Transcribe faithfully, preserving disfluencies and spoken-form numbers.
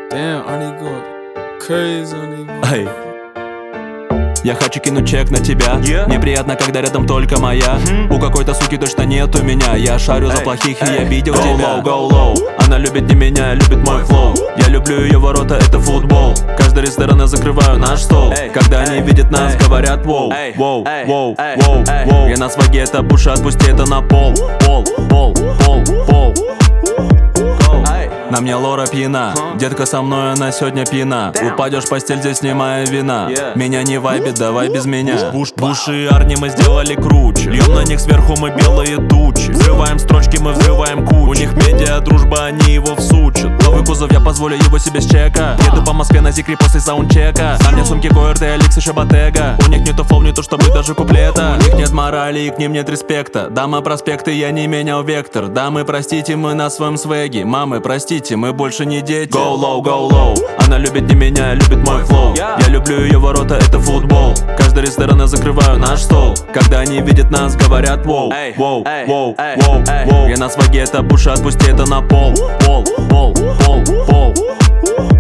Damn, Arnie going crazy on these. Эй. Я хочу кинуть чек на тебя. yeah. Неприятно, когда рядом только моя. mm-hmm. У какой-то суки точно нет у меня. Я шарю hey. за плохих, hey. и я видел go тебя low, go low. Она любит не меня, любит мой флоу. Я люблю ее ворота, это футбол. Каждый ресторан я закрываю наш стол. hey. Когда hey. они видят нас, hey. говорят воу, воу, воу, воу, воу. Я на сваге, это буша, отпусти это на пол. Пол, пол, пол, пол. На мне Лора пьяна, huh? детка со мной, она сегодня пьяна. Damn. Упадешь в постель, здесь снимая вина. yeah. Меня не вайбит, давай без меня. Буш, Буш и Арни мы сделали круче. Льем на них сверху мы белые тучи. Взрываем строчки, мы взрываем кучу. У них медиа дружба, они его всучат. Новый кузов, я позволю его себе с чека. Еду по Москве на Зикри после саундчека. На мне сумки КОРТ, Алекс и Шабатега. У них нету флоу, не то чтобы даже куплета. У них нет морали и к ним нет респекта. Дамы проспекты, я не менял вектор. Дамы, простите, мы на своем свеге. Мамы, простите, мы больше не дети. Go low, go low. Она любит не меня, любит мой флоу. Я люблю ее ворота, это футбол. Каждый ресторан я закрываю наш стол. Когда они видят нас, говорят воу, воу, воу, воу, воу. Я на сваге, это буша, отпусти это на пол. Пол, пол, пол, пол.